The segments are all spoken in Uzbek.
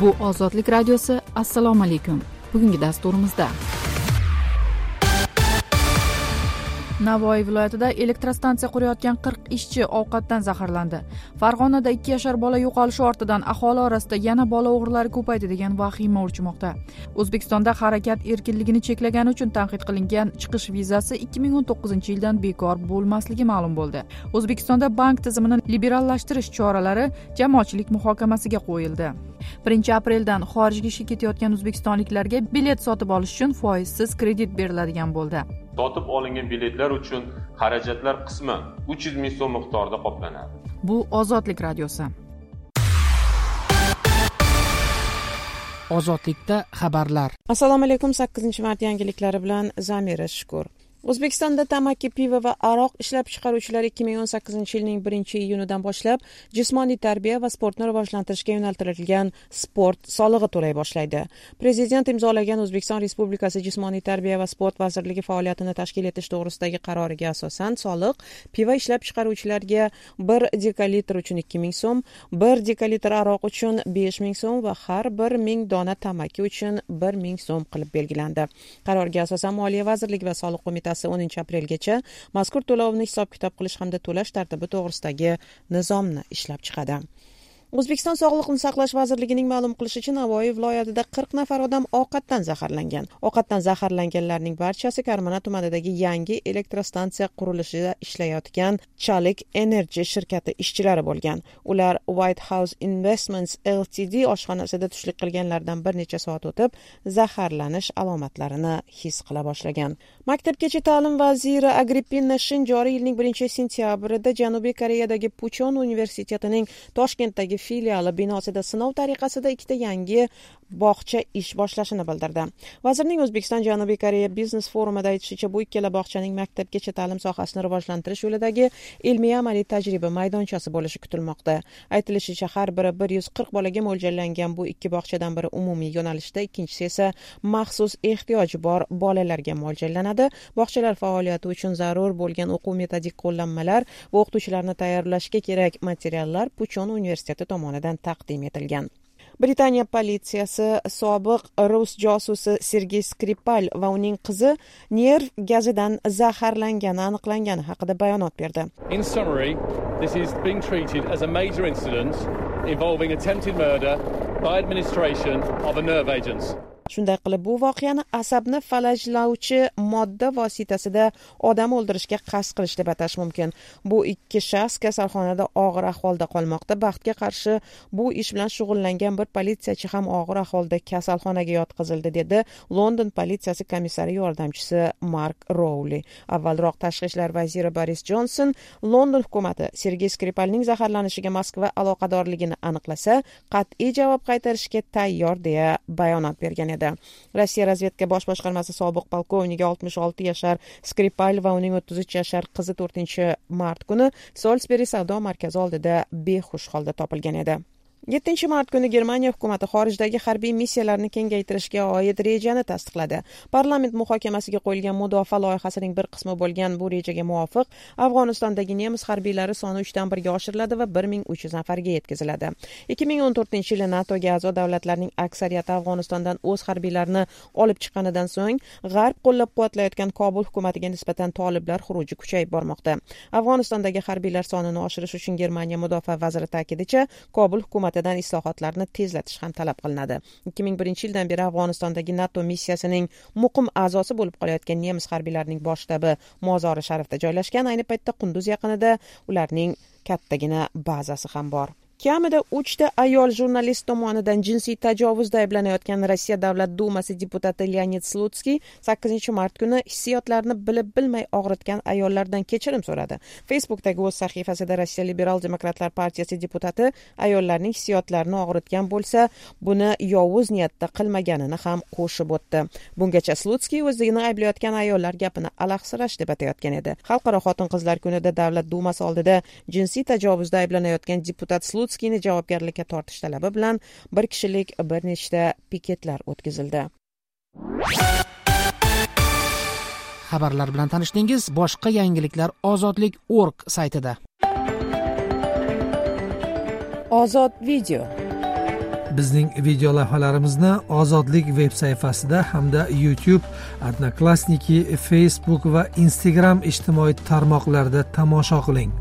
Bu Ozodlik radiosi. Assalomu alaykum. Bugungi dasturimizda Navoiy viloyatida elektrostansiya qurayotgan 40 ishchi ovqatdan zaharlandi. Farg'onada 2 yashar bola yo'qolishi ortidan aholi orasida yana bola o'g'rilari ko'paydi degan vahima urchmoqda. O'zbekistonda harakat erkinligini cheklagani uchun tanqid qilingan chiqish vizasi 2019-yildan bekor bo'lmasligi ma'lum bo'ldi. O'zbekistonda bank tizimini liberallashtirish choralari jamoatchilik muhokamasiga qo'yildi. 1-apreldan xorijga ishga ketayotgan o'zbekistonliklarga bilet sotib olish uchun foizsiz kredit beriladigan bo'ldi. Sotib olingan biletlar uchun xarajatlar qisman 300 ming so'm miqdorida qoplanadi. Bu Ozodlik radiosi. Ozodlikda xabarlar. Assalomu alaykum. 8-mart yangiliklari bilan Zamira Shukur. O'zbekistonda tamaki, pivo va aroq ishlab chiqaruvchilar 2018-yilning 1-iyunidan boshlab jismoniy tarbiya va sportni rivojlantirishga yo'naltirilgan sport solig'i to'lay boshlaydi. Prezident imzolagan O'zbekiston Respublikasi Jismoniy tarbiya va sport vazirligi faoliyatini tashkil etish to'g'risidagi qaroriga asosan soliq pivo ishlab chiqaruvchilarga 1 dekalitr uchun 2 ming so'm, 1 dekalitr aroq uchun 5 ming so'm va har 1 ming dona tamaki uchun 1 ming so'm qilib belgilandi. Qarorga asosan Moliya vazirligi va soliq qo'mitasi 10-aprelgacha mazkur to'lovni hisob-kitob qilish hamda to'lash tartibi to'g'risidagi nizomni ishlab chiqadi. O'zbekiston Sog'liqni saqlash vazirligining ma'lum qilishicha, Navoiy viloyatida 40 nafar odam ovqatdan zaharlangan. Ovqatdan zaharlanganlarning barchasi Karmana tumanidagi yangi elektrostansiya qurilishida ishlayotgan Chalik Energy shirkati ishchilari bo'lgan. Ular White House Investments Ltd oshxonasida tushlik qilganlardan bir necha soat o'tib zaharlanish alomatlarini his qila boshlagan. Maktabgacha ta'lim vaziri Agrippina Shin joriy yilning 1-sentyabrida Janubiy Koreyadagi Puchon universitetining Toshkentdagi filiali binosida sinov tariqasida 2 yangi bog'cha ish boshlashini bildirdi. Vazirning O'zbekiston Janubiy Koreya biznes forumida aytishicha, bu ikkala bog'chaning maktabgacha ta'lim sohasini rivojlantirish yo'lidagi ilmiy amaliy tajriba maydonchasi bo'lishi kutilmoqda. Aytilishicha, har biri 140 bolaga mo'ljallangan bu ikki bog'chadan biri umumiy yo'nalishda, ikkinchisi esa maxsus ehtiyoji bor bolalarga mo'ljallanadi. Bog'chalar faoliyati uchun zarur bo'lgan o'quv metodik qo'llanmalar va o'qituvchilarni tayyorlashga kerak materiallar Puchon universiteti tomonidan taqdim etilgan. Britaniya politsiyasi sobiq rus josusi Sergey Skripal va uning qizi nerv gazidan zaharlangani aniqlangani haqida bayonot berdi. In summary, this is being treated as a major incident involving attempted murder by administration of a nerve agent. Shunday qilib, bu voqeani asabni falajlovchi modda vositasida odam o'ldirishga qasd qilish deb atash mumkin. Bu ikki shaxs kasalxonada og'ir ahvolda qolmoqda. Baxtga qarshi, bu ish bilan shug'ullangan bir politsiyachi ham og'ir ahvolda kasalxonaga yotqizildi, dedi London politsiyasi komissari yordamchisi Mark Rowley. Avvalroq tashqi ishlar vaziri Boris Johnson London hukumati Sergey Skripalning zaharlanishiga Moskva aloqadorligini aniqlasa, qat'iy javob qaytarishga tayyor deya bayonot bergan edi. Rossiya razvedka bosh boshqarmasi sobiq polkovniki 66 yashar Skripal va uning 33 yashar qizi 4-mart kuni Salisbury savdo markazi oldida behush holda topilgan edi. 7-mart kuni Germaniya hukumati xorijdagi harbiy missiyalarni kengaytirishga oid rejani tasdiqladi. Parlament muhokamasiga qo'yilgan mudofaa loyihasining bir qismi bo'lgan bu rejaga muvofiq Afg'onistondagi nemis harbiylari soni 3dan 1ga oshiriladi va 1300 nafarga yetkaziladi. 2014-yili NATOga a'zo davlatlarning aksariyati Afg'onistondan o'z harbiylarini olib chiqqanidan so'ng G'arb qo'llab-quvvatlayotgan Kobul hukumatiga nisbatan toliblar xuruji kuchayib bormoqda. Afg'onistondagi harbiylar sonini oshirish uchun Germaniya mudofaa vaziri ta'kidicha, Kobul hukumatidan islohotlarni tezlatish ham talab qilinadi. 2001-yildan beri Afg'onistondagi NATO missiyasining muqim a'zosi bo'lib qolayotgan nemis harbiylarining bosh shtabi Mozori Sharifda joylashgan. Ayni paytda Qunduz yaqinida ularning kattagina bazasi ham bor. Kamida 3 ayol jurnalist tomonidan jinsiy tajovuzda ayblanayotgan Rossiya Davlat Dumasi deputati Leonid Slutsky 8-mart kuni hissiyotlarini bilib-bilmay og'ritgan ayollardan kechirim so'radi. Facebookdagi o'z sahifasida Rossiya Liberal Demokratlar partiyasi deputati ayollarning hissiyotlarini og'ritgan bo'lsa, buni yovuz niyatda qilmaganini ham qo'shib o'tdi. Bungacha Slutsky o'zligini ayblayotgan ayollar gapini alahsirash deb atayotgan edi. Xalqaro xotin-qizlar kunida Davlat Dumasi oldida jinsiy tajovuzda ayblanayotgan deputat Slutskiyni javobgarlikka tortish talabi bilan bir kishilik bir nechta piketlar o'tkazildi. Xabarlar bilan tanishdingiz. Boshqa yangiliklar ozodlik.org saytida. Ozod video. Bizning video lavhalarimizni Ozodlik veb sayfasida hamda YouTube, Odnoklassniki, Facebook va Instagram ijtimoiy tarmoqlarida tomosha qiling.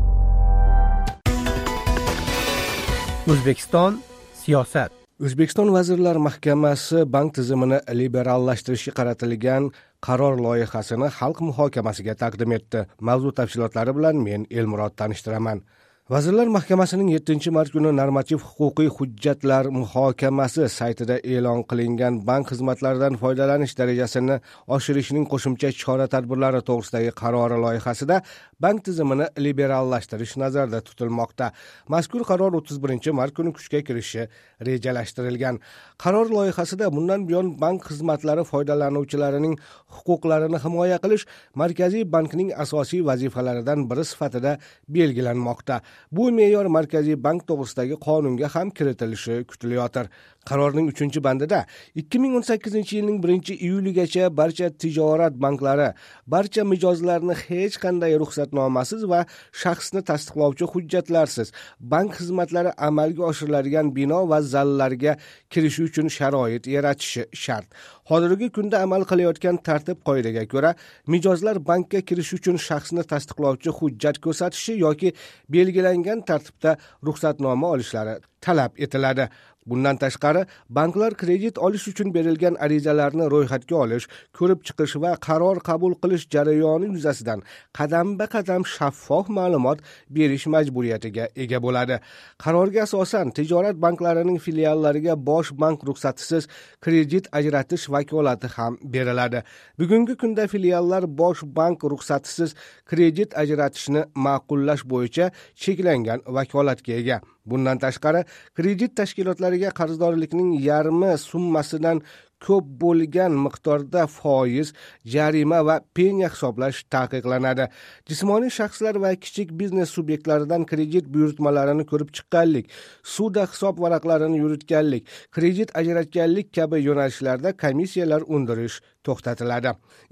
O'zbekiston siyosat. O'zbekiston Vazirlar Mahkamasi bank tizimini liberallashtirishga qaratilgan qaror loyihasini xalq muhokamasiga taqdim etdi. Mavzu tafsilotlari bilan men Elmurod tanishtiraman. Vazirlar Mahkamasining 7-mart kuni normativ huquqiy hujjatlar muhokamasi saytida e'lon qilingan bank xizmatlaridan foydalanish darajasini oshirishning qo'shimcha chora-tadbirlari to'g'risidagi qarori loyihasida bank tizimini liberallashtirish nazarda tutilmoqda. Mazkur qaror 31-mart kuni kuchga kirishi rejalashtirilgan. Qaror loyihasida bundan buyon bank xizmatlari foydalanuvchilarining huquqlarini himoya qilish Markaziy bankning asosiy vazifalaridan biri sifatida belgilanmoqda. Bu me'yor Markaziy bank to'g'risidagi qonunga ham kiritilishi kutilayotir. Qarorning 3-bandida 2018-yilning 1-iyuligacha barcha tijorat banklari barcha mijozlarni hech qanday ruxsatnomasiz va shaxsni tasdiqlovchi hujjatlarsiz bank xizmatlari amalga oshiriladigan bino va zallarga kirish uchun sharoit yaratishi shart. Hozirgi kunda amal qilayotgan tartib-qoidaga ko'ra, mijozlar bankka kirish uchun shaxsni tasdiqlovchi hujjat ko'rsatishi yoki belgilangan tartibda ruxsatnoma olishlari talab etiladi. Bundan tashqari, banklar kredit olish uchun berilgan arizalarni ro'yxatga olish, ko'rib chiqish va qaror qabul qilish jarayoni yuzasidan qadam-ba-qadam shaffof ma'lumot berish majburiyatiga ega bo'ladi. Qarorga asosan tijorat banklarining filiallariga bosh bank ruxsatisiz kredit ajratish vakolati ham beriladi. Bugungi kunda filiallar bosh bank ruxsatisiz kredit ajratishni ma'qullash bo'yicha cheklangan vakolatga ega. Bundan tashqari, kredit tashkilotlariga qarzdorlikning yarmi summasidan ko'p bo'lgan miqdorda foiz, jarima va penya hisoblash taqiqlanadi. Jismoniy shaxslar va kichik biznes subyektlaridan kredit buyurtmalarini ko'rib chiqqanlik, sudda hisob varaqlarini yuritganlik, kredit ajratganlik kabi yo'nalishlarda komissiyalar undirish to'xtatiladi.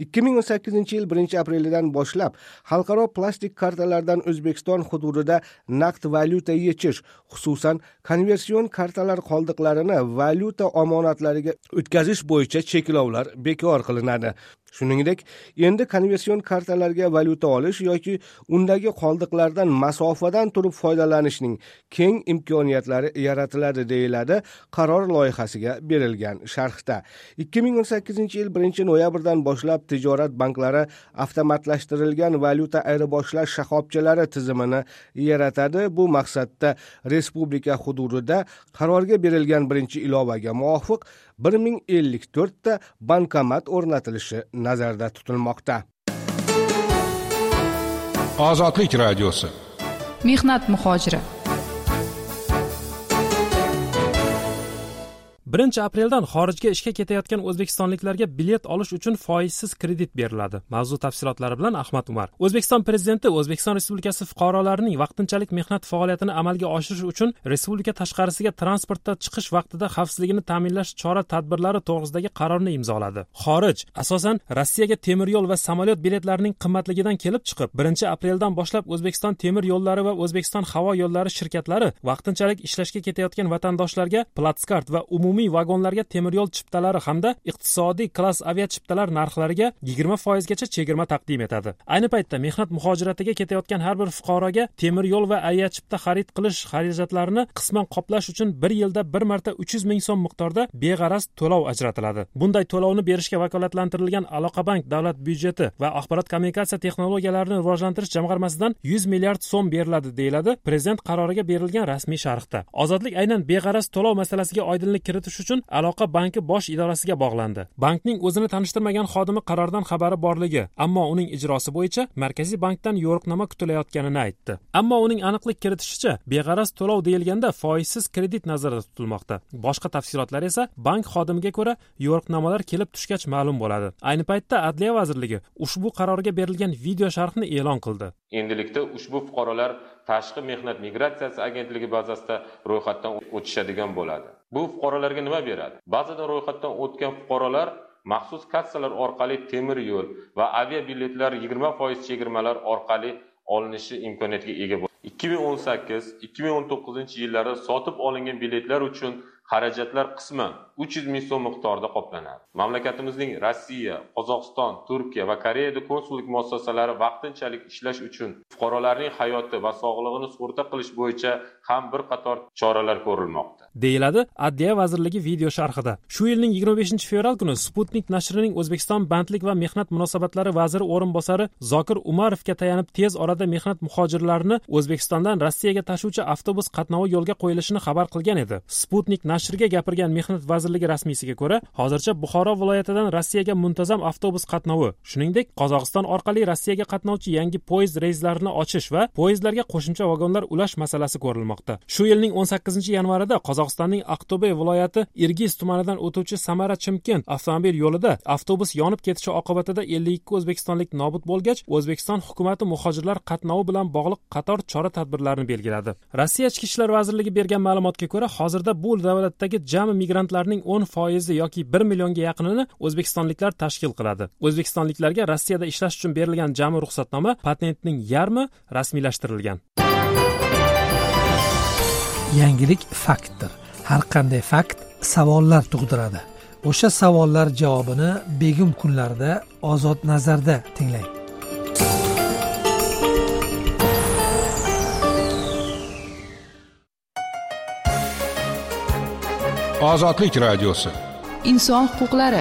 2018-yil 1-aprelidan boshlab xalqaro plastik kartalardan O'zbekiston hududida naqd valyuta yechish, xususan konversion kartalar qoldiqlarini valyuta omonatlariga o'tkazish bo'yicha cheklovlar bekor qilinadi. Shuningdek, endi konversion kartalarga valyuta olish yoki undagi qoldiqlardan masofadan turib foydalanishning keng imkoniyatlari yaratiladi deyiladi qaror loyihasiga berilgan sharhda. 2018-yil 1-noyabrdan boshlab tijorat banklari avtomatlashtirilgan valyuta ayirboshlash shoxobchalari tizimini yaratadi. Bu maqsadda respublika hududida qarorga berilgan 1-ilovaga muvofiq 1054 ta bankomat o'rnatilishi nazarda tutilmoqda. Ozodlik radiosi. Mehnat muhojiri. 1-apreldan xorijga ishga ketayotgan o'zbekistonliklarga bilet olish uchun foizsiz kredit beriladi. Mavzu tafsilotlari bilan Ahmad Umar. O'zbekiston prezidenti O'zbekiston Respublikasi fuqarolarining vaqtinchalik mehnat faoliyatini amalga oshirish uchun respublika tashqarisiga transportda chiqish vaqtida xavfsizligini ta'minlash chora-tadbirlari to'g'risidagi qarorni imzoladi. Xorij, asosan Rossiyaga temir yo'l va samolyot biletlarining qimmatligidan kelib chiqib, 1-apreldan boshlab O'zbekiston temir yo'llari va O'zbekiston havo yo'llari shirkatlari vaqtinchalik ishlashga ketayotgan vatandoshlarga platskart va umumiy vagonlarga temir yo'l chiptalari hamda iqtisodiy klass aviachiptalar narxlariga 20% gacha chegirma taqdim etadi. Ayni paytda mehnat muhojiratiga ketayotgan har bir fuqaroga temir yo'l va aviachipta xarid qilish xarajatlarini qisman qoplash uchun 1 yilda 1 marta 300 ming so'm miqdorda beg'araz to'lov ajratiladi. Bunday to'lovni berishga vakolatlantirilgan Aloqabank davlat byudjeti va axborot kommunikatsiya texnologiyalarini rivojlantirish jamg'armasidan 100 milliard so'm beriladi deyiladi prezident qaroriga berilgan rasmiy sharhda. Ozodlik aynan beg'araz to'lov masalasiga oydinlik kiritish uchun Aloqa banki bosh idorasiga bog'landi. Bankning o'zini tanishtirmagan xodimi qarordan xabari borligi, ammo uning ijrosi bo'yicha Markaziy bankdan yo'riqnoma kutilayotganini aytdi. Ammo uning aniqlik kiritishicha, beg'araz to'lov deyilganda foizsiz kredit nazarda tutilmoqda. Boshqa tafsilotlar esa bank xodimiga ko'ra yo'riqnomalar kelib tushgach ma'lum bo'ladi. Ayni paytda Adliya vazirligi ushbu qarorga berilgan video sharhni e'lon qildi. Endilikda ushbu fuqarolar Tashqi mehnat migratsiyasi agentligi bazasida ro'yxatdan o'tishadigan bo'ladi. Bu fuqarolarga nima beradi? Ba'zida ro'yxatdan o'tgan fuqarolar maxsus kassalar orqali temir yo'l va avia biletlar 20% chegirmalar orqali olinishi imkoniyatiga ega bo'ladi. 2018-2019 yillarda sotib olingan biletlar uchun xarajatlar qisman 300 ming so'm miqdorida qoplanadi. Mamlakatimizning Rossiya, Qozog'iston, Turkiya va Koreyada konsullik muassasalari vaqtinchalik ishlash uchun fuqarolarning hayoti va sog'lig'ini sug'urta qilish bo'yicha ham bir qator choralar ko'rilmoqda, deyiladi Adliya vazirligi video sharhida. Shu yilning 25 fevral kuni Sputnik nashrining O'zbekiston bandlik va mehnat munosabatlari vaziri o'rinbosari Zokir Umarovga tayanib tez orada mehnat muhojirlarini O'zbekistondan Rossiyaga tashuvchi avtobus qatnovi yo'lga qo'yilishini xabar qilgan edi. Sputnik nashriga gapirgan mehnat vazirligi rasmiysiga ko'ra, hozircha Buxoro viloyatidan Rossiyaga muntazam avtobus qatnovi, shuningdek Qozog'iston orqali Rossiyaga qatnovchi yangi poyezd reyslarini ochish va poyezdlarga qo'shimcha vagonlar ulash masalasi ko'rilmoqda. Shu yilning 18-yanvarida Qozog'istonning Aqto'be viloyati Irgiz tumanidan o'tuvchi Samara-Chimkent avtomobil yo'lida avtobus yonib ketishi oqibatida 52 o'zbekistonlik nobud bo'lgach, O'zbekiston hukumatı muhojirlar qatnovi bilan bog'liq qator chora-tadbirlarni belgiladi. Rossiya Ichki ishlar vazirligi bergan ma'lumotga ko'ra, hozirda bu davlatdagi jami migrantlarning 10% yoki 1 millionga yaqinini o'zbekistonliklar tashkil qiladi. O'zbekistonliklarga Rossiyada ishlash uchun berilgan jami ruxsatnoma patentning yarmi rasmiylashtirilgan. Yangilik faktdir. Har qanday fakt savollar tug'diradi. O'sha savollar javobini begim kunlarda Ozod nazarda tinglang. Ozodlik radiosi. Inson huquqlari.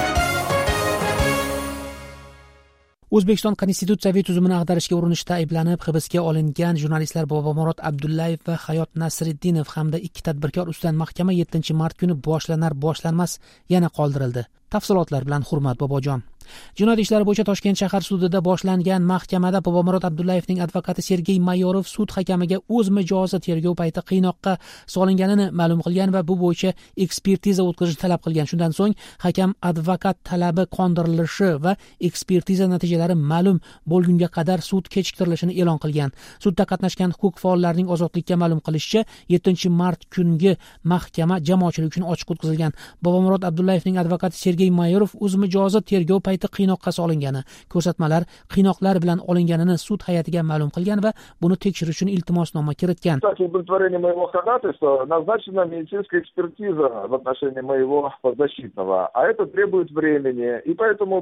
O'zbekiston konstitutsiyaviy tuzumini ag'darishga urinishda ayblanib hibsga olingan jurnalistlar Bobomurod Abdullayev va Hayot Nasriddinov hamda 2 tadbirkor ustidan mahkama 7-mart kuni boshlanmas yana qoldirildi. Tafsilotlar bilan Hurmat Bobojon. Jinoyat ishlari bo'yicha Toshkent shahar sudida boshlangan mahkamada Bobomurod Abdullayevning advokati Sergey Mayorov sud hakamiga o'z mijozi tergov payti qiynoqqa solinganini ma'lum qilgan va bu bo'yicha ekspertiza o'tkazishni talab qilgan. Shundan so'ng hakam advokat talabi qondirilishi va ekspertiza natijalari ma'lum bo'lgunga qadar sud kechiktirilishini e'lon qilgan. Sudda qatnashgan huquq faollarining ozodlikka ma'lum qilishicha 7-mart kungi mahkama jamoatchilik uchun ochiq o'tkazilgan. Bobomurod Abdullayevning advokati Sergey Mayorov o'z mijozi tergov qiynoqqa solingani, ko'rsatmalar qiynoqlar bilan olinganini sud hay'atiga ma'lum qilgan va buni tekshirish uchun iltimosnoma kiritgan. Удовлетворение моего ходатайства назначена медицинская экспертиза в отношении моего подзащитного, а это требует времени, и поэтому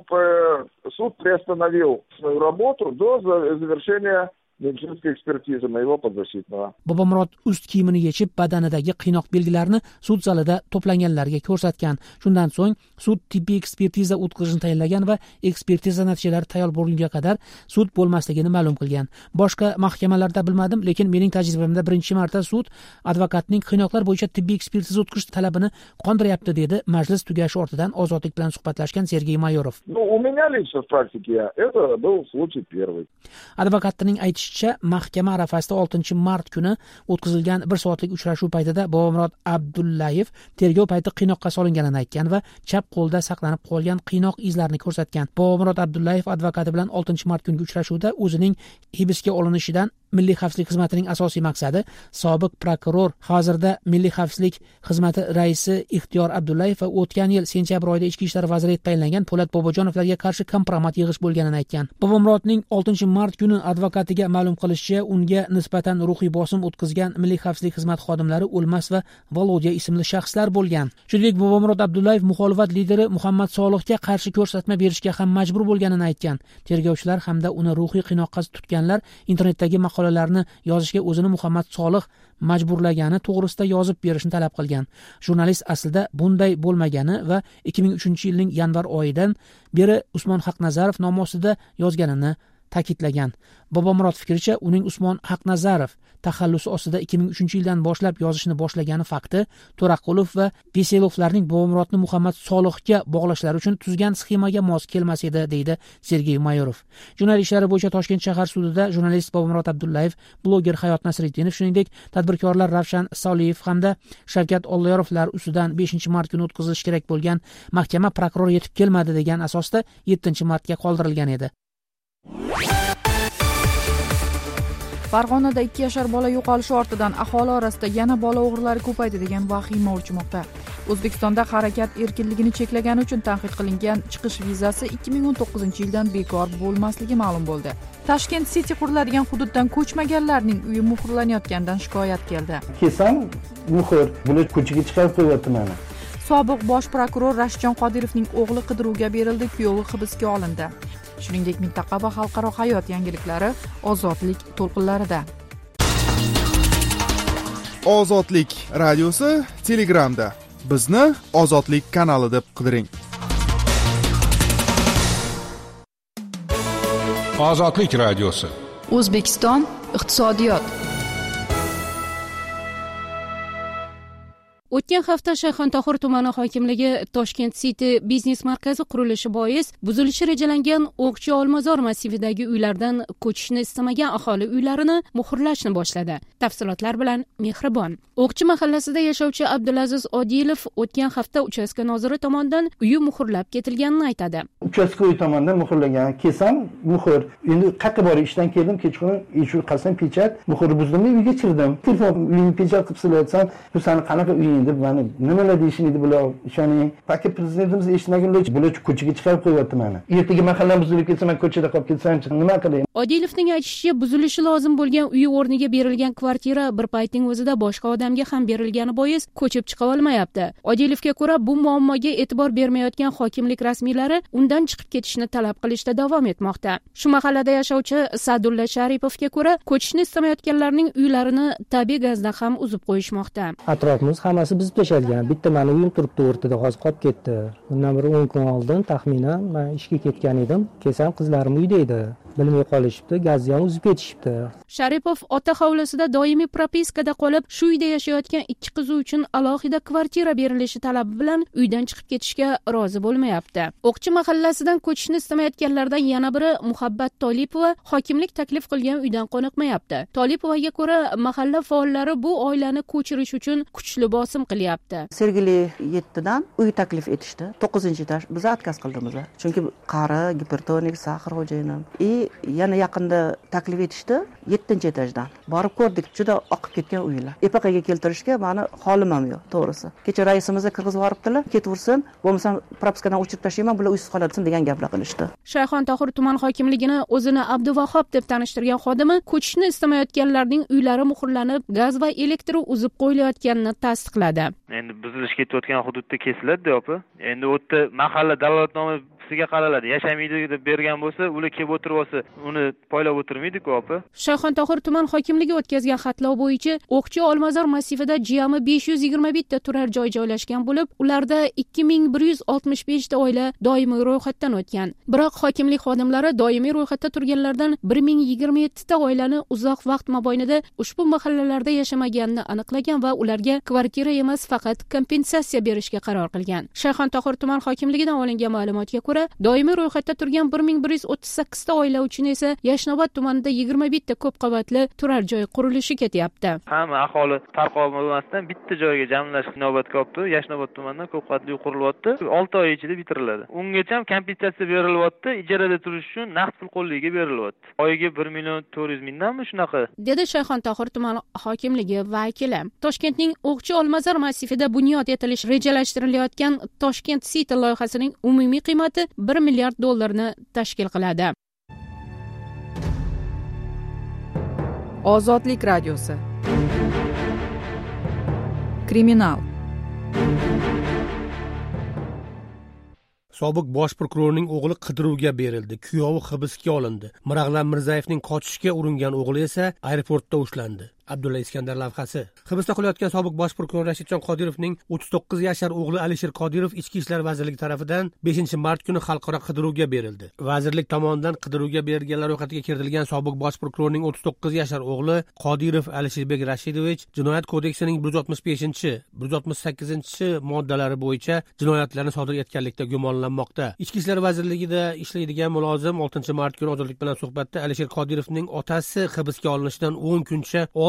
суд приостановил свою работу до завершения медицинской экспертизы моего подзащитного. Bobomurod ust kiyimini yechib badanidagi qiynoq belgilarini sud zalida to'planganlarga ko'rsatgan. Shundan so'ng sud tibbiy ekspertiza o'tkazishni tayinlagan va ekspertiza natijalari tayyor bo'lgunga qadar sud bo'lmasligini ma'lum qilgan. Boshqa mahkamalarda bilmadim, lekin mening tajribamda birinchi marta sud advokatning qiynoqlar bo'yicha tibbiy ekspertiza o'tkazish talabini qondiryapti, dedi majlis tugashi ortidan Ozodlik bilan suhbatlashgan Sergey Mayorov. У меня лично в практике это был случай первый. Advokatning aytishicha, mahkama arafasida 6-mart kuni o'tkazilgan 1 soatlik uchrashuv paytida Bobomurod Abdullayev tergov payti qiynoqqa solinganini aytgan va chap qo'lda saqlanib qolgan qiynoq izlarini ko'rsatgan. Bobomurod Abdullayev advokati bilan 6-mart kungi uchrashuvda o'zining hibsga olinishidan Milliy xavfsizlik xizmatining asosiy maqsadi sobiq prokuror, hozirda Milliy xavfsizlik xizmati raisi Ixtiyor Abdullayev va o'tgan yil sentyabr oyida ichki ishlar vaziri etib tayinlangan Po'lat Bobojonovlarga qarshi kompromat yig'ish bo'lganini aytgan. Bobomurodning 6-mart kuni advokatiga ma'lum qilishicha, unga nisbatan ruhiy bosim o'tkazgan Milliy xavfsizlik xizmati xodimlari O'lmas va Volodya ismli shaxslar bo'lgan. Shuningdek, Bobomurod Abdullayev muxolifat lideri Muhammad Solihga qarshi ko'rsatma berishga ham majbur bo'lganini aytgan. Tergovchilar hamda uni ruhiy qiynoqqa tutganlar internetdagi maqolalarni yozishga o'zini Muhammad Solih majburlagani to'g'risida yozib berishni talab qilgan. Jurnalist aslida bunday bo'lmagani va 2003-yilning yanvar oyidan beri Usmon Haqnazarov nomi ostida yozganini ta'kidlagan. Bobomurod fikricha, uning Usmon Haqnazarov taxallusi ostida 2003-yildan boshlab yozishni boshlagani fakti To'raqulov va Beselovlarning Bobomurodni Muhammad Solihga bog'lashlari uchun tuzgan sxemaga mos kelmas edi, deydi Sergey Mayorov. Jinoyat ishlari bo'yicha Toshkent shahar sudida jurnalist Bobomurod Abdullayev, bloger Hayot Nasriddinov, shuningdek tadbirkorlar Ravshan Soliyev hamda Shavkat Olloyorovlar ustidan 5-mart kuni o'tkazilishi kerak bo'lgan mahkama prokuror yetib kelmadi degan asosda 7-martga qoldirilgan edi. Farg'onada 2 yashar bola yo'qolishi ortidan aholi orasida yana bola o'g'rilari ko'paydi degan vahima urchmoqda. O'zbekistonda harakat erkinligini cheklagani uchun tanqid qilingan chiqish vizasi 2019-yildan bekor bo'lmasligi ma'lum bo'ldi. Tashkent City quriladigan hududdan ko'chmaganlarning uyi muhrlanayotganidan shikoyat keldi. Kelsam, muhr, bular ko'chaga chiqarib qo'yapti meni. Sobiq bosh prokuror Rashidjon Qodirovning o'g'li qidiruvga berildi, kuyovi hibsga olindi. Shuningdek, mintaqa va xalqaro hayot yangiliklari Ozodlik to'lqinlarida. Ozodlik radiosi Telegramda. Bizni Ozodlik kanali deb qidiring. Ozodlik radiosi. O'zbekiston iqtisodiyot. O'tgan hafta Shayxontohur tumani hokimligi Toshkent City biznes markazi qurilishi bois buzilishi rejalangan O'qchi Olmazor massividagi uylardan ko'chishni istamagan aholi uylarini muhrlashni boshladi. Tafsilotlar bilan Mehribon. O'qchi mahallasida yashovchi Abdulaziz Odilov o'tgan hafta uchastka noziri tomonidan uyi muhrlab ketilganini aytadi. Uchastka uyi tomonidan muhrlagan. Kelsam, muhr. Endi qayerga borib ishdan keldim, kechqurun eshik qasam pechat, muhr buzdimni uyga kirdim. Telefon uyini pechat qilib silayotsan, bu sani qanaqa uying deb meni nimalar deyishini bular ishoning. Faqat prezidentimiz eshitmaganlar bular ko'chaga chiqarib qo'yapti meni. Ertaga mahalla buzilib ketsa, men ko'chada qolib ketsam, nima qilay? Odilovning aytishicha, buzilishi lozim bo'lgan uyi o'rniga berilgan kvartira bir paytning o'zida boshqa odamga ham berilgani bois ko'chib chiqa olmayapti. Odilovga ko'ra, bu muammoga e'tibor bermayotgan hokimlik rasmiylari undan chiqib ketishni talab qilishda davom etmoqda. Shu mahallada yashovchi Sadulla Sharipovga ko'ra, ko'chishni istamayotganlarning uylarini tabiiy gazdan ham uzib qo'yishmoqda. Atrofimiz hammasi buzib tashalgan. Bitta meni uyim turibdi o'rtada, hozir qolib ketdi. Bundan bir 10 kun oldin taxminan men ishga ketgan edim. Kelsam qizlarim uyda edi. Bilmay qolishibdi, gazni ham uzib ketishibdi. Sharipov ota hovlisida doimiy propiskada qolib, shu uyda yashayotgan ikki qizi uchun alohida kvartira berilishi talabi bilan uydan chiqib ketishga rozi bo'lmayapti. O'qchi mahallasidan ko'chishni istamayotganlardan yana biri Muhabbat Tolipova hokimlik taklif qilgan uydan qoniqmayapti. Tolipovaga ko'ra, mahalla faollari bu oilani ko'chirish uchun kuchli bosim qilyapti. Sergeli 7dan uy taklif etishdi. 9-etaj biz отказ qildimiz. Chunki qari, gipertonik, sahar xo'jayinim yana yaqinda taklif etishdi 7-etajdan. Borib ko'rdik, juda oqib ketgan uylar. Epaqaga keltirishga meni holim ham yo'q, to'g'risi. Kecha raisimizga kirgizib yuboribdilar, ketversin, bo'lmasam propiskadan o'chirib tashlayman, bular uysiz qoladi degan gaplar qilishdi. Shayxontohur tuman hokimligini o'zini Abduvahhab deb tanishtirgan xodimi ko'chishni istamayotganlarning uylari muhrlanib, gaz va elektr uzib qo'yilayotganini tasdiqladi. Endi buzilish ketayotgan hududda kesiladi, opa. Endi u yerda mahalla dalolatnoma sizga qaraladi. Yashamaydi deb bergan bo'lsa, ular kelib o'tirib olsa, uni poylab o'tirmaydi-ku, opa. Shayxontohur tuman hokimligi o'tkazgan xatlov bo'yicha O'qchi Olmazor massivida jami 521 ta turar joy joylashgan bo'lib, ularda 2165 ta oila doimiy ro'yxatdan o'tgan. Biroq hokimlik xodimlari doimiy ro'yxatda turganlardan 1027 ta oilani uzoq vaqt mobaynida ushbu mahallalarda yashamaganini aniqlagan va ularga kvartira emas, faqat kompensatsiya berishga qaror qilgan. Shayxontohur tuman hokimligidan olingan ma'lumotga ko'ra, doimiy ro'yxatda turgan 1138 ta oila uchun esa Yashnobod tumanida 21 ta ko'p qavatli turar joy qurilishi ketyapti. Hamma aholi tarqalib olmasdan bitta joyga jamlash inobatga olibdi. Yashnobod tumanidan ko'p qavatli qurilyapti. 6 oy ichida bitiriladi. Ungacha ham kompensatsiya berilyapti, ijarada turish uchun naqd pul qo'lligiga berilyapti. Oyiga 1.400.000 mingdanmi shunaqa? Dedi Shayxontohur tuman hokimligi vakili. Toshkentning O'qchi Olmazor massivida bunyod etilish rejalashtirilayotgan Toshkent City loyihasining umumiy qiymati $1 milliard tashkil qiladi. Ozodlik radiosi. Kriminal. Sobiq bosh prokurorning o'g'li qidiruvga berildi, kuyovi hibsga olindi. Mirag'lam Mirzayevning qochishga uringan o'g'li esa aeroportda ushlandi. Abdulla Iskandar lavhasi. Hibsda qolayotgan sobiq bosh prokuror Rashidjon Qodirovning 39 yashar o'g'li Alisher Qodirov Ichki ishlar vazirligi tomonidan 5-mart kuni xalqaro qidiruvga berildi. Vazirlik tomonidan qidiruvga berilganlar ro'yxatiga kiritilgan sobiq bosh prokurorning 39 yashar o'g'li Qodirov Alisherbek Rashidovich Jinoyat kodeksining 165-168 moddalari bo'yicha jinoyatlarni sodir etganlikda gumonlanmoqda. Ichki ishlar vazirligida ishlaydigan mulozim 6-mart kuni ozodlik bilan suhbatda Alisher Qodirovning otasi hibsga olinishidan 10 kuncha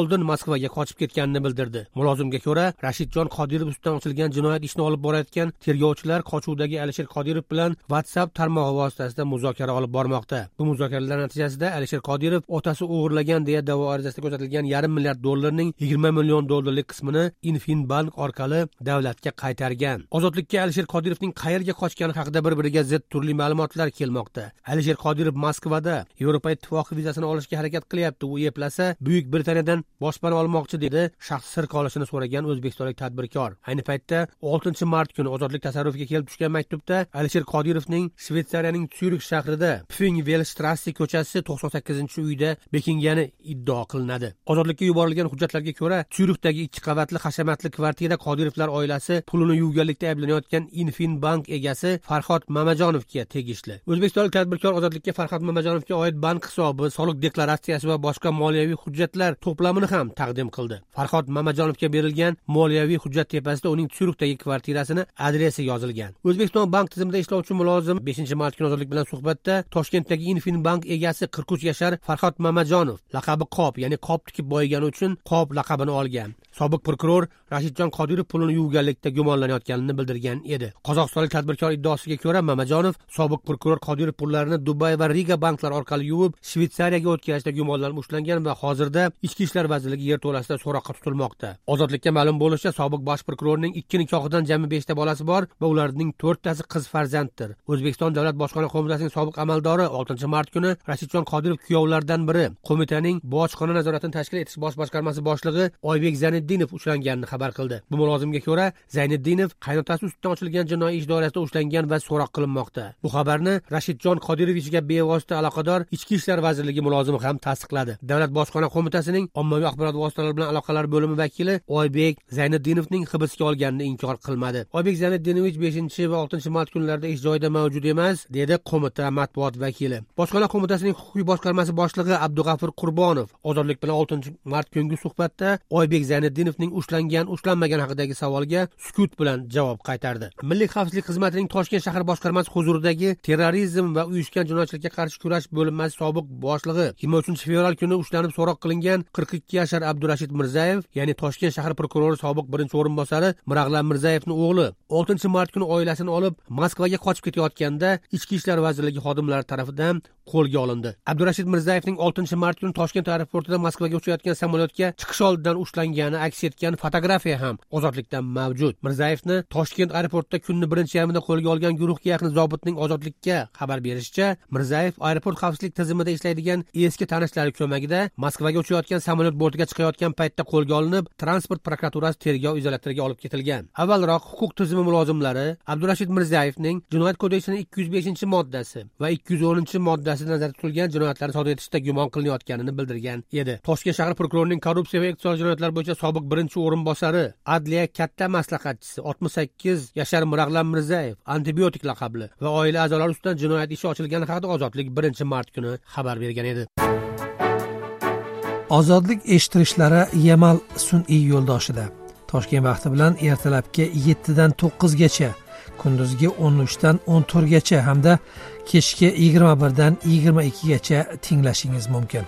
oldin Moskvaga qochib ketganini bildirdi. Mulozimga ko'ra, Rashidjon Qodirov ustidan ochilgan jinoyat ishini olib borayotgan tergovchilar qochuvdagi Alisher Qodirov bilan WhatsApp tarmog'i vositasida muzokara olib bormoqda. Bu muzokaralar natijasida Alisher Qodirov otasi o'g'irlagan deya da'vo arizasida ko'rsatilgan $1,5 milliard $20 million qismini Infinbank orqali davlatga qaytargan. Ozodlikka Alisher Qodirovning qayerga qochgani haqida bir-biriga zid turli ma'lumotlar kelmoqda. Alisher Qodirov Moskvada Yevropa Ittifoqi vizasini olishga harakat qilyapti. U eplasa Buyuk Britaniyadan boshpana olmoqchi dedi shaxs sir qolishini so'ragan o'zbekistonlik tadbirkor. Ayni paytda 6 mart kuni ozodlik tasarrufiga kelib tushgan maktubda Alisher Qodirovning Shvetsariyaning Syurix shahrida Pfingvelstrasse ko'chasi 98-uyda bekingani iddio qilinadi. Ozodlikka yuborilgan hujjatlarga ko'ra, Syurixdagi 2 qavatli hashamatli kvartira Qodirovlar oilasi pulini yuvganlikda ayblanayotgan Infinbank egasi Farhod Mamajonovga tegishli. O'zbekistonlik tadbirkor ozodlikka Farhod Mamajonovga oid bank hisobi, soliq deklaratsiyasi va boshqa moliyaviy hujjatlar to'plamini ham taqdim qildi. Farhod Mamajonovga berilgan moliyaviy hujjat tepasida uning Syurixdagi kvartirasini adresi yozilgan. O'zbekiston bank tizimida ishlovchi mulozim 5-mart kuni ozodlik bilan suhbatda Toshkentdagi Infinbank egasi 43 yashar Farhod Mamajonov laqabi Qop, ya'ni qop tikib boyigani uchun Qop laqabini olgan. Sobiq prokuror Rashidjon Qodirov pulini yuvganlikda gumonlanayotganini bildirgan edi. Qozog'istonlik tadbirkor iddaosiga ko'ra, Mamajonov sobiq prokuror Qodirov pullarini Dubay va Riga banklar orqali yuvib, Shvetsariyaga o'tkazishda gumonlanib ushlangan va hozirda Ichki ishlar vazirligi yerto'lasida so'roqqa tutilmoqda. Ozodlikka ma'lum bo'lishicha, sobiq bosh prokurorning 2 nikohidan jami 5 ta bolasi bor va ularning 4 tasi qiz farzanddir. O'zbekiston Davlat bojxona qo'mitasining sobiq amaldori 6 mart kuni Rashidjon Qodirov kuyovlaridan biri qo'mitaning bojxona nazoratini tashkil etish bosh boshqarmasi boshlig'i Oybek Zayniddinov ushlanganini xabar qildi. Bu mulozimga ko'ra, Zayniddinov qaynotasi ustidan ochilgan jinoiy ish doirasida ushlangan va so'roq qilinmoqda. Bu xabarni Rashidjon Qodirovichga bevosita aloqador Ichki ishlar vazirligi mulozimi ham tasdiqladi. Davlat bojxona qo'mitasining ommaviy axborot vositalari bilan aloqalar bo'limi vakili Oybek Zayniddinovning hibsga olganini inkor qilmadi. Oybek Zayniddinovich 5 va 6 mart kunlarida ish joyida mavjud emas, dedi qo'mita matbuot vakili. Bojxona qo'mitasining huquqiy boshqarmasi boshlig'i Abdug'afur Qurbonov ozodlik bilan 6 mart kungi suhbatda Oybek Zayniddinovning ushlanmagan haqidagi savolga sukut bilan javob qaytardi. Milliy xavfsizlik xizmatining Toshkent shahar boshqarmasi huzuridagi terrorizm va uyushgan jinoyatchilikka qarshi kurash bo'linmasi sobiq boshlig'i 23 fevral kuni ushlanib so'roq qilingan 42 yashar Abdurashid Mirzayev, ya'ni Toshkent shahar prokurori sobiq birinchi o'rinbosari Mirag'lan Mirzayevning o'g'li 6 mart kuni oilasini olib Moskvaga qochib ketayotganda Ichki ishlar vazirligi xodimlari tomonidan qo'lga olindi. Abdurashid Mirzayevning 6 mart kuni Toshkent aeroportida Moskvaga uchayotgan samolyotga chiqish oldidan ushlangani aks etgan fotografiya ham ozodlikdan mavjud. Mirzayevni Toshkent aeroportida kunning birinchi yarmida qo'lga olgan guruhga yaqin zobitning ozodlikka xabar berishicha, Mirzayev aeroport xavfsizlik tizimida ishlaydigan eski tanishlari ko'magida Moskvaga uchayotgan samolyot bortiga chiqayotgan paytda qo'lga olinib, transport prokuraturasi tergov izolyatoriga olib ketilgan. Avvalroq huquq tizimi mulozimlari Abdurashid Mirzayevning Jinoyat kodeksining 205-moddasi va 210-moddasida nazarda tutilgan jinoyatlarni sodir etishda gumon qilinayotganini bildirgan edi. Toshkent shahar prokurorining korrupsiya va iqtisodiy jinoyatlar bo'yicha sobiq birinchi o'rinbosari, adliya katta maslahatchisi 68 yashar Mirag'lan Mirzayev antibiotik laqabli va oila a'zolari ustidan jinoyat ishi ochilgani haqida Ozodlik 1-mart kuni xabar bergan edi. Ozodlik eshittirishlari Yamal sun'iy yo'ldoshida Toshkent vaqti bilan ertalabki 7 dan 9 gacha, kunduzgi 13 dan 14 gacha hamda kechki 21 dan 22 gacha tinglashingiz mumkin.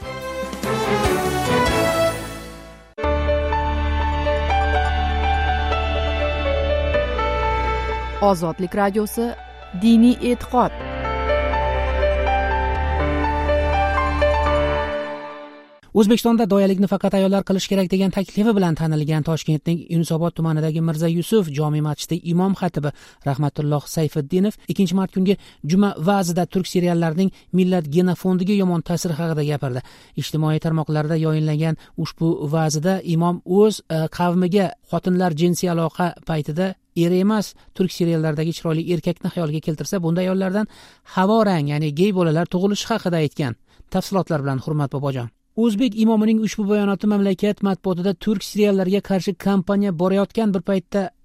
Ozodlik radiosi diniy e'tiqod. O'zbekistonda doyalikni faqat ayollar qilish kerak degan taklifi bilan tanilgan Toshkentning Yunusobod tumanidagi Mirza Yusuf jome masjidi imom xatibi Rahmatulloh Sayfiddinov 2-mart kungi juma va'zida turk seriallarining millat genofondiga yomon ta'siri haqida gapirdi. Ijtimoiy tarmoqlarda yoyinlangan ushbu va'zida imom o'z qavmiga xotinlar jinsiy aloqa paytida eri emas turk seriallaridagi chiroyli erkakni xayolga keltirsa, bunda ayollardan havorang, ya'ni gey bolalar tug'ilishi haqida aytgan. Tafsilotlar bilan Hurmat bobojon. O'zbek imomining ushbu bayonoti mamlakat matbuotida turk seriallariga qarshi kampaniya borayotgan bir paytda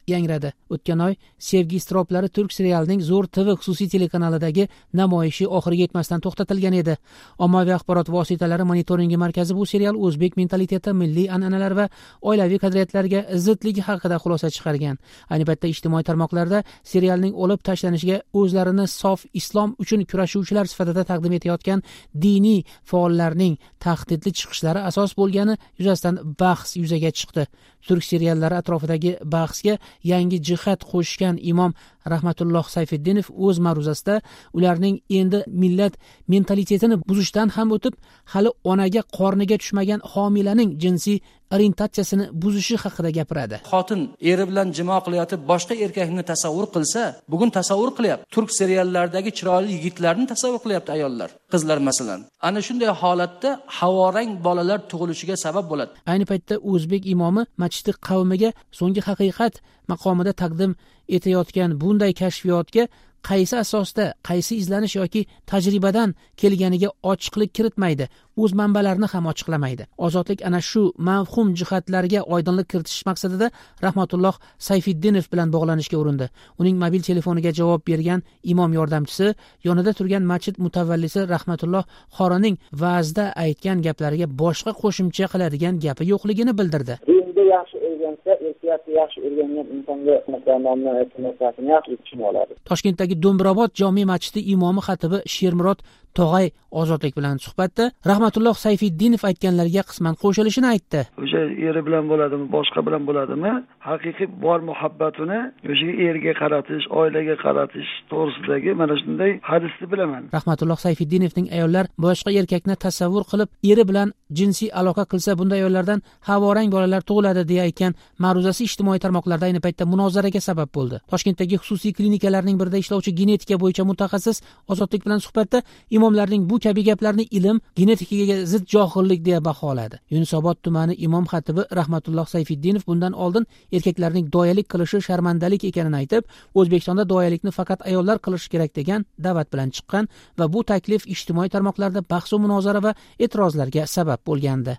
yangradi. O'tgan oy Sevgi iztiroblari turk serialining Zo'r TV xususiy telekanalidagi namoyishi oxiriga yetmasdan to'xtatilgan edi. Ommaviy axborot vositalari monitoringi markazi bu serial o'zbek mentaliteti, milliy an'analar va oilaviy qadriyatlarga zidligi haqida xulosa chiqargan. Ayni paytda ijtimoiy tarmoqlarda serialning olib tashlanishiga o'zlarini sof islom uchun kurashuvchilar sifatida taqdim etayotgan diniy faollarning tahdidli chiqishlari asos bo'lgani yuzasidan bahs yuzaga chiqdi. Turk seriallari atrofidagi bahsga yangi jihat qo'shgan imom Rahmatulloh Sayfiddinov o'z ma'ruzasida ularning endi millat mentalitetini buzishdan ham o'tib, hali onaga qorniga tushmagan homilaning jinsiy orientatsiyasini buzishi haqida gapiradi. Xotin eri bilan jimo qilayotib boshqa erkakni tasavvur qilsa, bugun tasavvur qilyapti. Turk seriallaridagi chiroyli yigitlarni tasavvur qilyapti ayollar, qizlar masalan. Ana shunday holatda havorang bolalar tug'ilishiga sabab bo'ladi. Ayni paytda o'zbek imomi masjid qavmiga so'nggi haqiqat maqomida taqdim etayotgan bunday kashfiyotga qaysi asosda, qaysi izlanish yoki tajribadan kelganiga ochiqlik kiritmaydi, o'z manbalarini ham ochiqlamaydi. Ozodlik ana shu mavhum jihatlarga oydinlik kiritish maqsadida Rahmatulloh Sayfiddinov bilan bog'lanishga urindi. Uning mobil telefoniga javob bergan imom yordamchisi yonida turgan masjid mutavvallisi Rahmatulloh Xorining va'zda aytgan gaplariga boshqa qo'shimcha qiladigan gapi yo'qligini bildirdi. Yaxshi o'rgansa, ehtiyotni yaxshi o'rgangan insonga nomni aytmasligini yaxshi tushunib oladi. Toshkentdagi Do'mbirobod jome masjidi imomi xatibi Shermurod Tog'ay Ozodlik bilan suhbatda Rahmatulloh Sayfiddinov aytganlarga qisman qo'shilishini aytdi. O'sha eri bilan bo'ladimi, boshqa bilan bo'ladimi, haqiqiy bor muhabbatini o'sha erga qaratish, oilaga qaratish to'g'risidagi mana shunday hadisni bilaman. Rahmatulloh Sayfiddinovning ayollar boshqa erkakni tasavvur qilib, eri bilan jinsiy aloqa qilsa, bunday ayollardan havorang bolalar tug'iladi deya aytgan ma'ruzasi ijtimoiy tarmoqlarda ayni paytda munozaraga sabab bo'ldi. Toshkentdagi xususiy klinikalarning birida ishlovchi genetika bo'yicha mutaxassis Ozodlik bilan suhbatda imomlarning bu kabi gaplarni ilm, genetikaga zid johillik deya baholadi. Yunusobod tumani imom xatibi Rahmatulloh Sayfiddinov bundan oldin erkaklarning doyalik qilishi sharmandalik ekanini aytib, O'zbekistonda doyalikni faqat ayollar qilishi kerak degan da'vat bilan chiqqan va bu taklif ijtimoiy tarmoqlarda bahs va munozara va e'tirozlarga sabab bo'lgandi.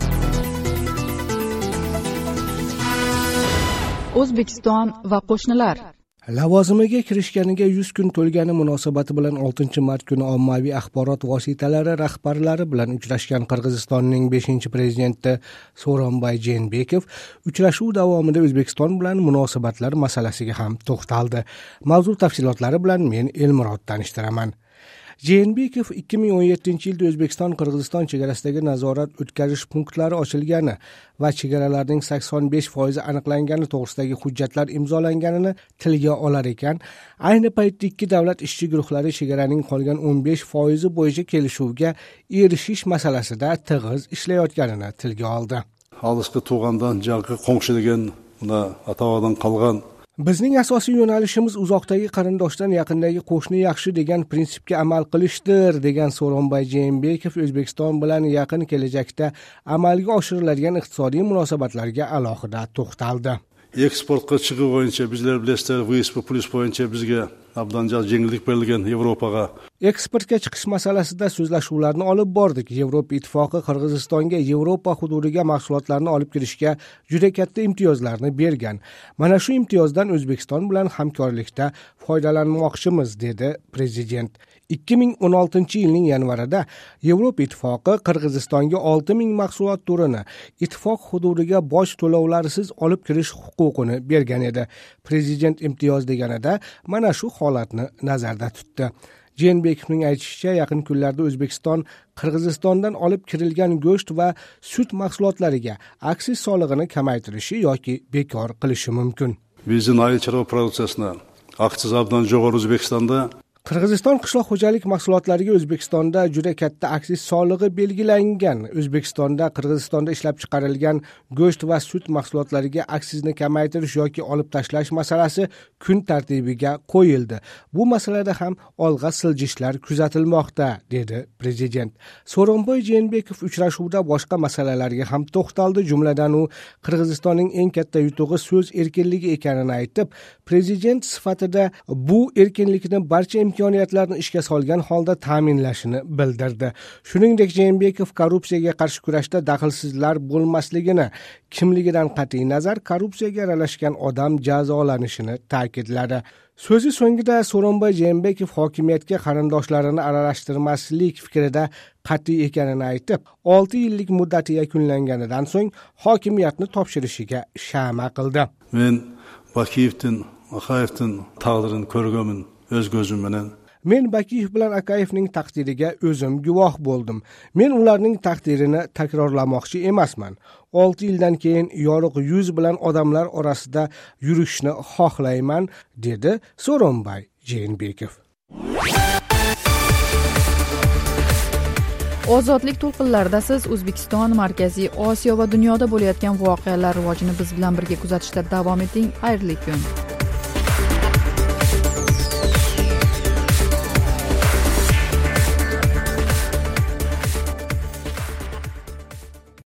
O'zbekiston va qo'shnilar Lavozimiga kirishganiga 100 kun to'lgani munosabati bilan 6-mart kuni ommaviy axborot vositalari rahbarlari bilan uchrashgan Qirg'izistonning 5-prezidenti Sooronbay Jeenbekov uchrashuv davomida O'zbekiston bilan munosabatlar masalasiga ham to'xtaldi. Mavzu tafsilotlari bilan men Elmurod tanishtiraman. Jeenbekov 2017-yilda O'zbekiston-Qirg'iziston chegarasidagi nazorat o'tkazish punktlari ochilgani va chegaralarning 85% aniqlangani to'g'risidagi hujjatlar imzolanganini tilga olar ekan, ayni paytda ikki davlat ishchi guruhlari chegaraning qolgan 15% bo'yicha kelishuvga erishish masalasida tig'iz ishlayotganini tilga oldi. Olisqa tug'andan jaqqa qo'ngshi degan buna atog'idan qolgan Bizning asosiy yo'nalishimiz uzoqdagi qarindoshdan yaqindagi qo'shni yaxshi degan prinsipga amal qilishdir, degan Sooronbay Jeenbekov O'zbekiston bilan yaqin kelajakda amalga oshiriladigan iqtisodiy munosabatlarga alohida to'xtaldi. Eksportga chiqib bo'yicha bizlar bilasizlar, VSP+ bo'yicha bizga abdanjal yengillik berilgan Yevropaga. Eksportga chiqish masalasida so'zlashuvlarni olib bordik. Yevropa ittifoqi Qirg'izistonga Yevropa hududiga mahsulotlarni olib kirishga juda katta imtiyozlarni bergan. Mana shu imtiyozdan O'zbekiston bilan hamkorlikda foydalanmoqchimiz, dedi prezident. 2016-yilning yanvarida Yevropa ittifoqi Qirg'izistonga 6000 mahsulot turini ittifoq hududiga boj to'lovlarisiz olib kirish huquqini bergan edi. Prezident imtiyoz deganida mana shu holatni nazarda tutdi. Jeenbekovning aytishicha, yaqin kunlarda O'zbekiston Qirg'izistondan olib kirilgan go'sht va sut mahsulotlariga aksiz solig'ini kamaytirishi yoki bekor qilishi mumkin. Bizning aycharo protsessni aksiz abdan jo'g'or O'zbekistonda Qirg'iziston qishloq xo'jalik mahsulotlariga O'zbekistonda juda katta aksiz solig'i belgilangan. O'zbekistonda Qirg'izistonda ishlab chiqarilgan go'sht va sut mahsulotlariga aksizni kamaytirish yoki olib tashlash masalasi kun tartibiga qo'yildi. Bu masalada ham olg'a siljishlar kuzatilmoqda, dedi prezident. Sooronbay Jeenbekov uchrashuvda boshqa masalalarga ham to'xtaldi. Jumladan u Qirg'izistonning eng katta yutug'i so'z erkinligi ekanini aytib, prezident sifatida bu erkinlikni barcha imkoniyatlarni ishga solgan holda ta'minlashini bildirdi. Shuningdek, Jeenbekov korrupsiyaga qarshi kurashda daxlsizlar bo'lmasligini, kimligidan qat'iy nazar korrupsiyaga aralashgan odam jazolanishini ta'kidladi. So'zi so'ngida So'ronboy Jeenbekov hokimiyatga qarindoshlarini aralashtirmaslik fikrida qat'iy ekanini aytib, 6 yillik muddati yakunlanganidan so'ng hokimiyatni topshirishiga shama qildi. Men Bakiyevdan, Akayevdan taqdirini ko'rganman o'z ko'zim bilan. Men Bakiyev bilan Akayevning taqdiriga o'zim guvoh bo'ldim. Men ularning taqdirini takrorlamoqchi emasman. 6 yildan keyin yorug' yuz bilan odamlar orasida yurishni xohlayman, dedi So'ronboy Jeenbekov. Ozodlik to'lqinlarida siz O'zbekiston, Markaziy Osiyo va dunyoda bo'layotgan voqealar rivojini biz bilan birga kuzatishda davom eting. Xayrli kun.